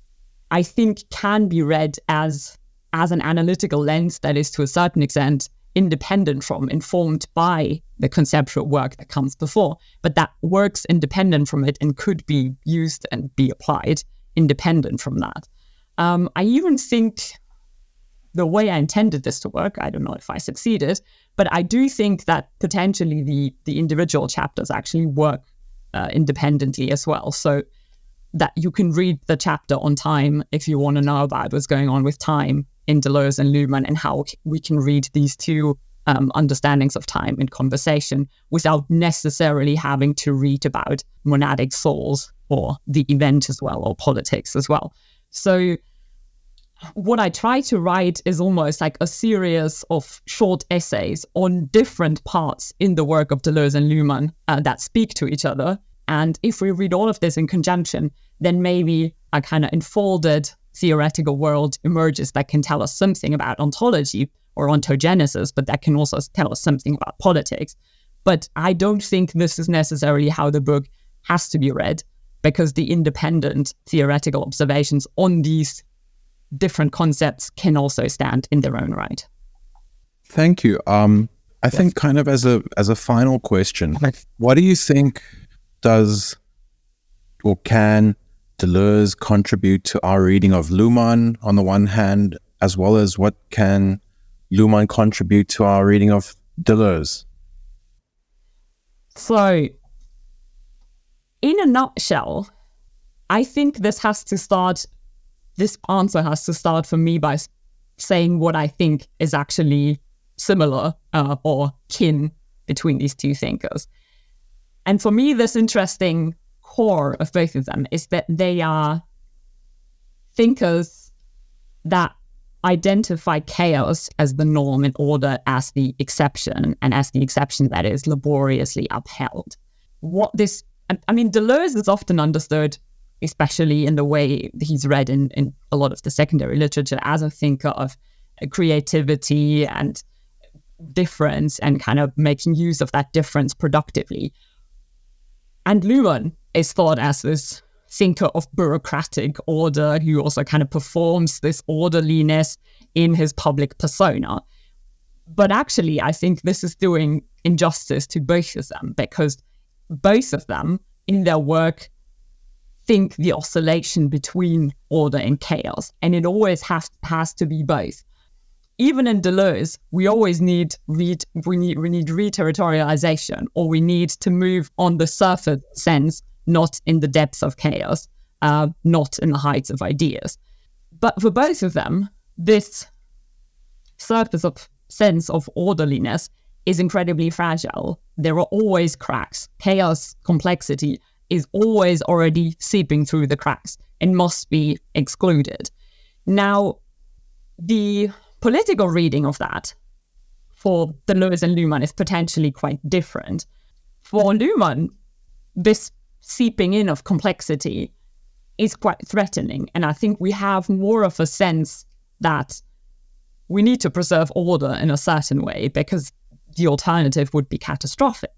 B: I think can be read as an analytical lens that is to a certain extent independent from, informed by the conceptual work that comes before, but that works independent from it and could be used and be applied independent from that. I even think the way I intended this to work, I don't know if I succeeded, but I do think that potentially the individual chapters actually work independently as well. So that you can read the chapter on time if you want to know about what's going on with time in Deleuze and Luhmann, and how we can read these two understandings of time in conversation without necessarily having to read about monadic souls or the event as well, or politics as well. So what I try to write is almost like a series of short essays on different parts in the work of Deleuze and Luhmann that speak to each other. And if we read all of this in conjunction, then maybe a kind of enfolded theoretical world emerges that can tell us something about ontology or ontogenesis, but that can also tell us something about politics. But I don't think this is necessarily how the book has to be read, because the independent theoretical observations on these different concepts can also stand in their own right.
C: Thank you. I think kind of as a final question, what do you think does or can Deleuze contribute to our reading of Luhmann on the one hand, as well as what can Luhmann contribute to our reading of Deleuze?
B: So, in a nutshell, I think this answer has to start for me by saying what I think is actually similar or kin between these two thinkers. And for me, this interesting core of both of them is that they are thinkers that identify chaos as the norm and order as the exception, and as the exception that is laboriously upheld. what this, I mean, Deleuze is often understood, especially in the way he's read in a lot of the secondary literature, as a thinker of creativity and difference and kind of making use of that difference productively. And Luhmann is thought as this thinker of bureaucratic order who also kind of performs this orderliness in his public persona. But actually, I think this is doing injustice to both of them, because both of them in their work think the oscillation between order and chaos, and it always has to be both. Even in Deleuze, we always need reterritorialization, or we need to move on the surface sense, not in the depths of chaos, not in the heights of ideas. But for both of them, this surface of sense of orderliness is incredibly fragile. There are always cracks. Chaos, complexity is always already seeping through the cracks and must be excluded. Now, the political reading of that for Deleuze and Luhmann is potentially quite different. For Luhmann, this seeping in of complexity is quite threatening, and I think we have more of a sense that we need to preserve order in a certain way because the alternative would be catastrophic.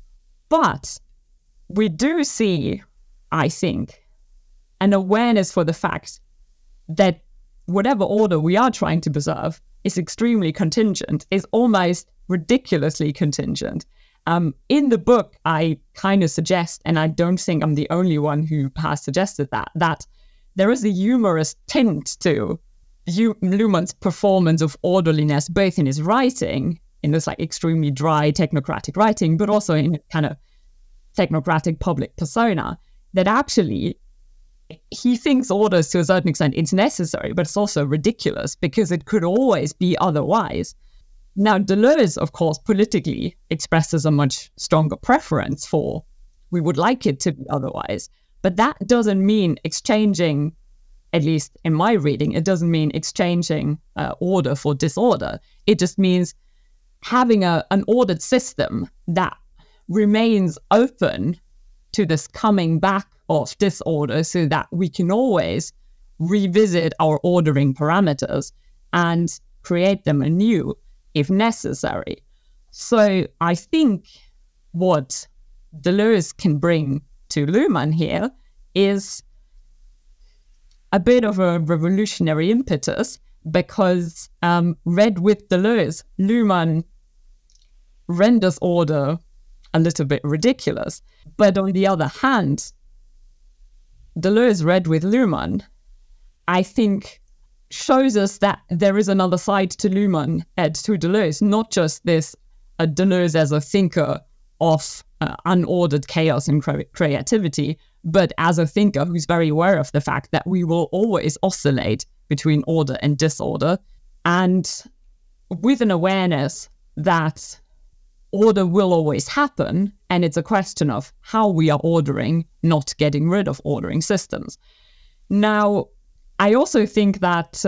B: But we do see, I think, an awareness for the fact that whatever order we are trying to preserve is extremely contingent, is almost ridiculously contingent. In the book, I kind of suggest, and I don't think I'm the only one who has suggested that there is a humorous tint to Luhmann's performance of orderliness, both in his writing, in this like extremely dry technocratic writing, but also in kind of technocratic public persona, that actually he thinks orders to a certain extent it's necessary, but it's also ridiculous because it could always be otherwise. Now, Deleuze, of course, politically expresses a much stronger preference for we would like it to be otherwise, but that doesn't mean exchanging, at least in my reading, it doesn't mean exchanging order for disorder. It just means having an ordered system that remains open to this coming back of disorder so that we can always revisit our ordering parameters and create them anew if necessary. So I think what Deleuze can bring to Luhmann here is a bit of a revolutionary impetus, because read with Deleuze, Luhmann renders order a little bit ridiculous. But on the other hand, Deleuze read with Luhmann, I think, shows us that there is another side to Luhmann and to Deleuze, not just this Deleuze as a thinker of unordered chaos and creativity, but as a thinker who's very aware of the fact that we will always oscillate between order and disorder, and with an awareness that order will always happen, and it's a question of how we are ordering, not getting rid of ordering systems. Now, I also think that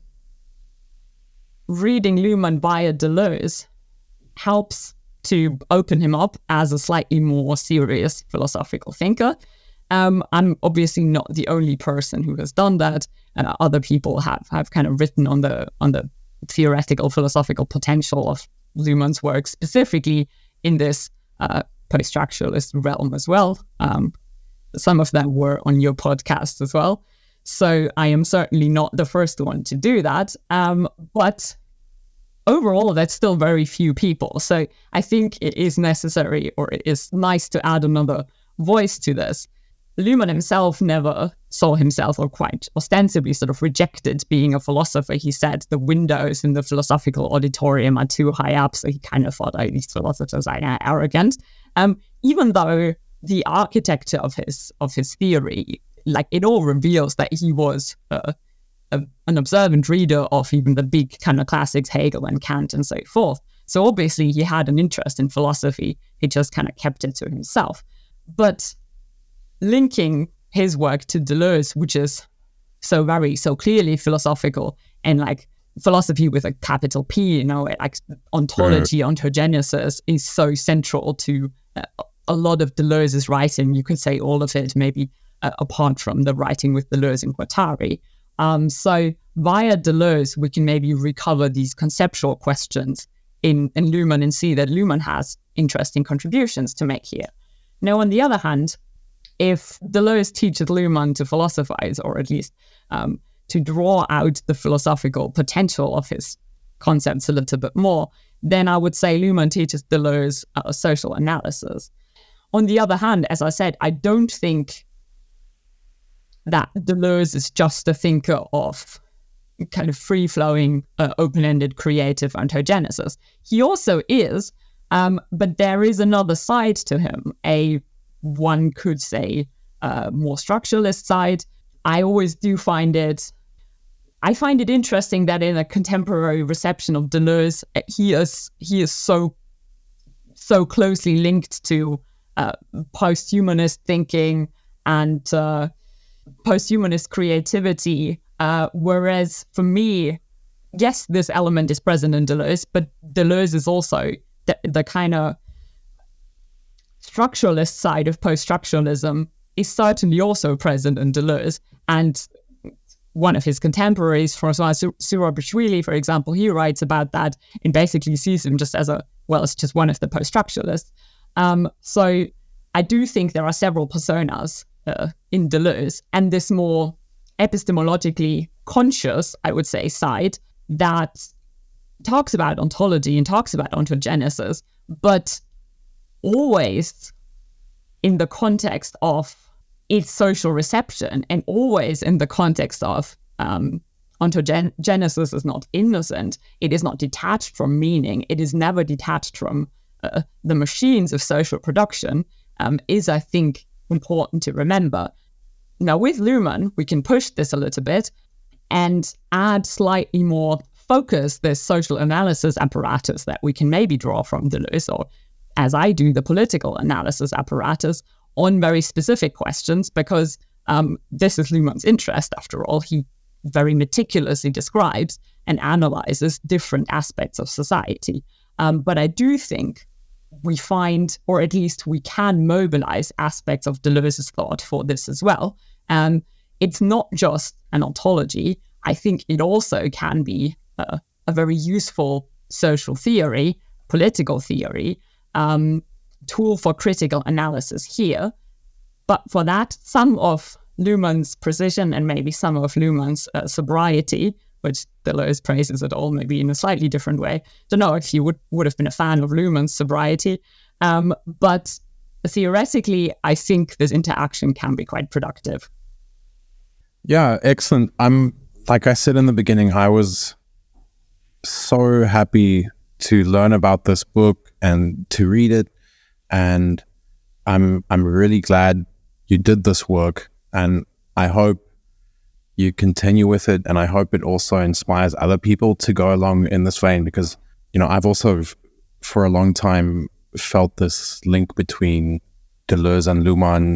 B: reading Luhmann via Deleuze helps to open him up as a slightly more serious philosophical thinker. I'm obviously not the only person who has done that. Other people have kind of written on the theoretical philosophical potential of Luhmann's work, specifically in this post-structuralist realm as well. Some of them were on your podcast as well. So I am certainly not the first one to do that. But overall, that's still very few people. So I think it is necessary, or it is nice to add another voice to this. Luhmann himself never saw himself, or quite ostensibly sort of rejected being a philosopher. He said the windows in the philosophical auditorium are too high up, so he kind of thought, oh, these philosophers are arrogant. Even though the architecture of his theory, like, it all reveals that he was an observant reader of even the big kind of classics, Hegel and Kant and so forth. So obviously he had an interest in philosophy. He just kind of kept it to himself. But linking his work to Deleuze, which is so clearly philosophical, and like philosophy with a capital P, like ontology, ontogenesis is so central to a lot of Deleuze's writing, you could say all of it, maybe apart from the writing with Deleuze and Guattari. So via Deleuze, we can maybe recover these conceptual questions in Luhmann and see that Luhmann has interesting contributions to make here. Now, on the other hand, if Deleuze teaches Luhmann to philosophize, or at least to draw out the philosophical potential of his concepts a little bit more, then I would say Luhmann teaches Deleuze social analysis. On the other hand, as I said, I don't think that Deleuze is just a thinker of kind of free-flowing, open-ended creative ontogenesis. He also is, but there is another side to him, one could say, more structuralist side. I always do find it interesting that in a contemporary reception of Deleuze, he is so closely linked to post-humanist thinking and post-humanist creativity, whereas for me, yes, this element is present in Deleuze, but Deleuze is also the kind of structuralist side of post-structuralism is certainly also present in Deleuze. And one of his contemporaries, François Zurabishvili, for example, he writes about that and basically sees him just as it's just one of the post-structuralists. So I do think there are several personas in Deleuze, and this more epistemologically conscious, I would say, side that talks about ontology and talks about ontogenesis, but always in the context of its social reception and always in the context of ontogenesis is not innocent. It is not detached from meaning. It is never detached from the machines of social production, is, I think, important to remember. Now, with Luhmann, we can push this a little bit and add slightly more focus, this social analysis apparatus that we can maybe draw from Deleuze, or as I do, the political analysis apparatus, on very specific questions, because this is Luhmann's interest, after all. He very meticulously describes and analyzes different aspects of society. But I do think we find, or at least we can mobilize aspects of Deleuze's thought for this as well. It's not just an ontology. I think it also can be a very useful social theory, political theory, tool for critical analysis here. But for that, some of Luhmann's precision and maybe some of Luhmann's sobriety, which Deleuze praises it all, maybe in a slightly different way. Don't know if you would have been a fan of Luhmann's sobriety, but theoretically, I think this interaction can be quite productive.
C: Yeah, excellent. Like I said in the beginning, I was so happy to learn about this book and to read it, and I'm really glad you did this work, and I hope you continue with it, and I hope it also inspires other people to go along in this vein, because, I've also for a long time felt this link between Deleuze and Luhmann,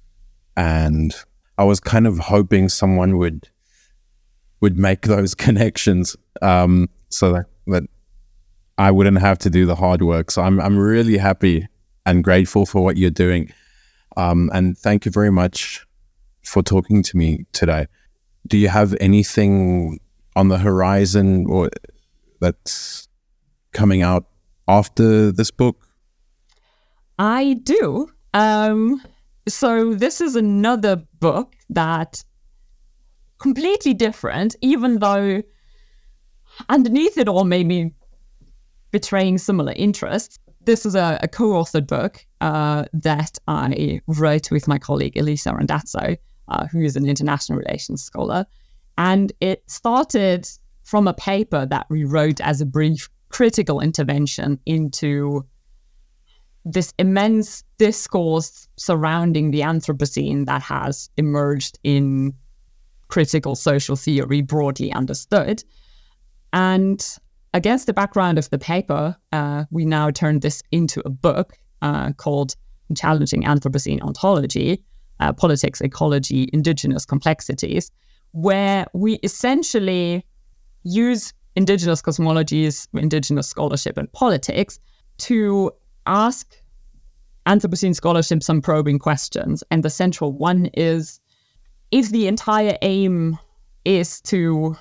C: and I was kind of hoping someone would make those connections, so that I wouldn't have to do the hard work. So I'm really happy and grateful for what you're doing, and thank you very much for talking to me today. Do you have anything on the horizon or that's coming out after this book?
B: I do. So this is another book that completely different, even though underneath it all maybe betraying similar interests. This is a co-authored book that I wrote with my colleague Elisa Randazzo, who is an international relations scholar. And it started from a paper that we wrote as a brief critical intervention into this immense discourse surrounding the Anthropocene that has emerged in critical social theory, broadly understood. And against the background of the paper, we now turned this into a book called Challenging Anthropocene Ontology, Politics, Ecology, Indigenous Complexities, where we essentially use indigenous cosmologies, indigenous scholarship and politics to ask Anthropocene scholarship some probing questions. And the central one is, if the entire aim is to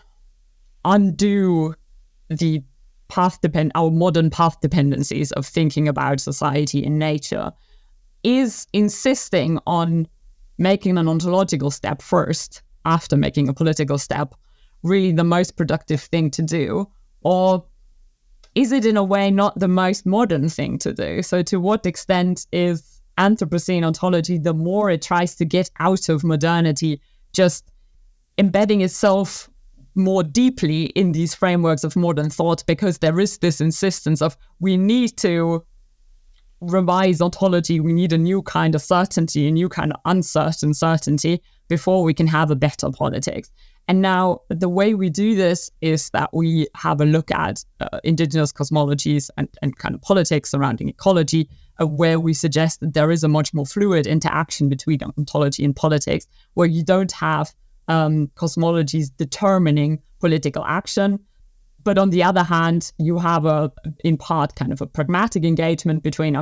B: undo the our modern path dependencies of thinking about society and nature, is insisting on making an ontological step first after making a political step really the most productive thing to do? Or is it in a way not the most modern thing to do? So to what extent is Anthropocene ontology, the more it tries to get out of modernity, just embedding itself more deeply in these frameworks of modern thought, because there is this insistence of we need to revise ontology, we need a new kind of certainty, a new kind of uncertain certainty before we can have a better politics. And now the way we do this is that we have a look at indigenous cosmologies and kind of politics surrounding ecology, where we suggest that there is a much more fluid interaction between ontology and politics, where you don't have cosmologies determining political action. But on the other hand, you have in part, kind of a pragmatic engagement between,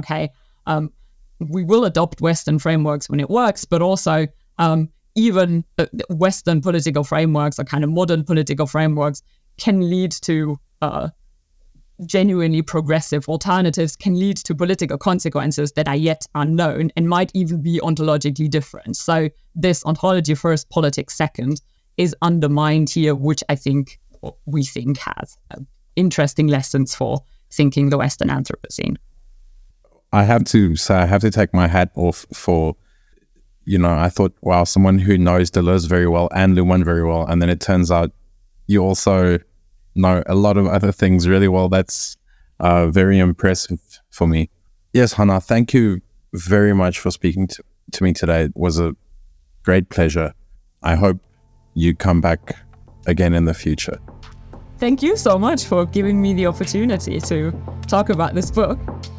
B: we will adopt Western frameworks when it works, but also even Western political frameworks or kind of modern political frameworks can lead to genuinely progressive alternatives, can lead to political consequences that are yet unknown and might even be ontologically different. So this ontology first, politics second is undermined here, which we think has interesting lessons for thinking the Western Anthropocene.
C: I have to say, I have to take my hat off for, I thought, wow, someone who knows Deleuze very well and Luhmann very well. And then it turns out you also know a lot of other things really well. That's very impressive for me. Yes, Hannah, thank you very much for speaking to me today. It was a great pleasure. I hope you come back again in the future.
B: Thank you so much for giving me the opportunity to talk about this book.